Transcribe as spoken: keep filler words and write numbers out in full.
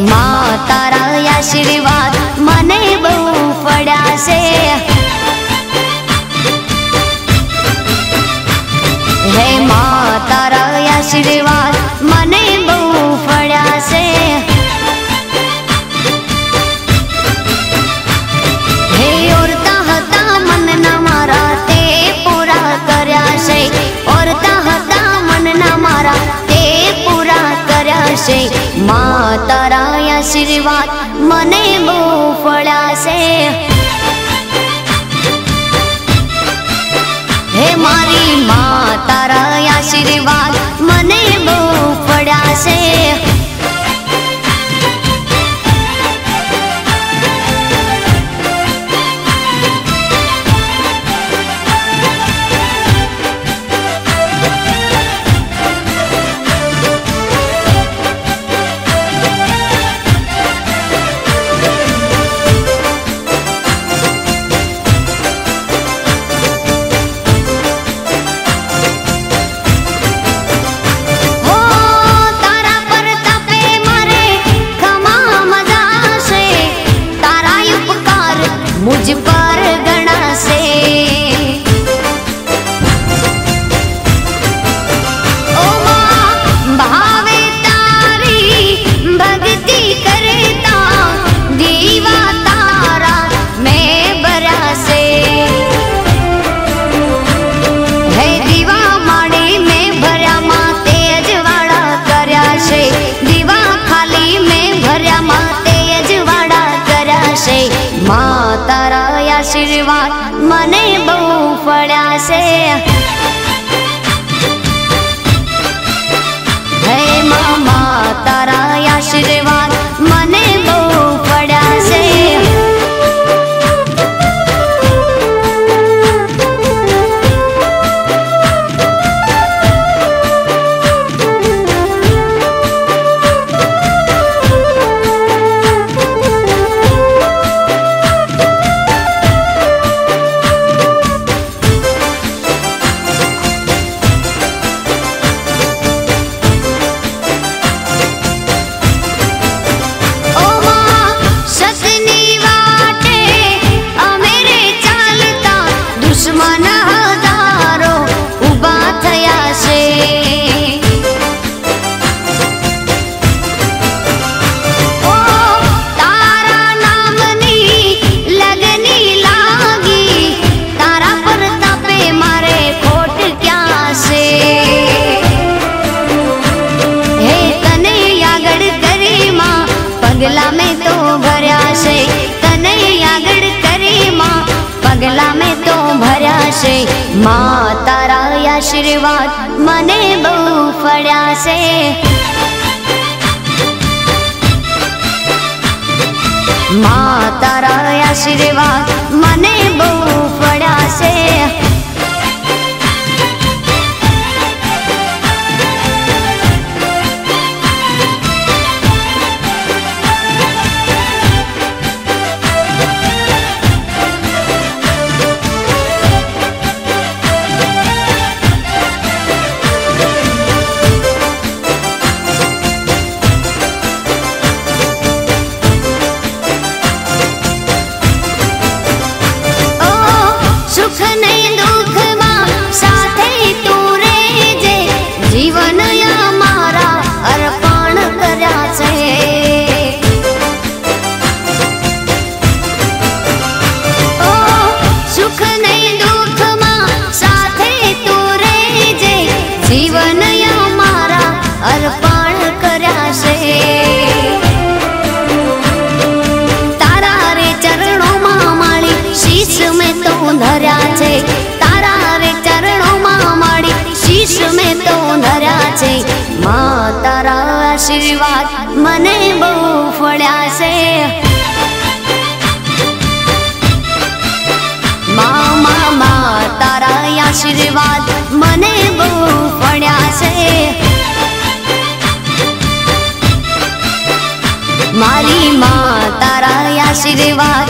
मां तारा आशीर्वाद मने बहु पड़ा से। हे मां तारा आशीर्वाद मने बहु पड़ा से। हे औरता हता मन ना मारा ते पूरा कर्या से। औरता हता मन ना मारा ते पूरा कर्या से। मां तारा आशीर्वाद मने बहु पड़ा से। हे मारी मां तारा आशीर्वाद मने बहु पड़ा से। मुझ पर गणा से। ओ मां भावे तारी भक्ति करता दीवा तारा मैं बरा से। है दीवा माड़ी में भरया मां तेज वाड़ा कर्या से। दीवा खाली में भरया मां तेज वाड़ा कर्या से। मां तारा आशीर्वाद मने बहु पड़ा से। हे मामा तारा आशीर्वाद मने बहु पड़ा से। पगला में तो भरया से। तने आगड़ करे मां पगला में तो भरया से। मां तारा आशीर्वाद मने बहु पड़ा से। मां तारा आशीर्वाद मने बहु पड़ा से। धर्या छे तारा रे चरणों मां माड़ी शीश में तो धर्या छे। मां तारा आशीर्वाद मने बहु पड़ा से। मां मां मां तारा आशीर्वाद मने बहु पड़ा से। मारी मां तारा आशीर्वाद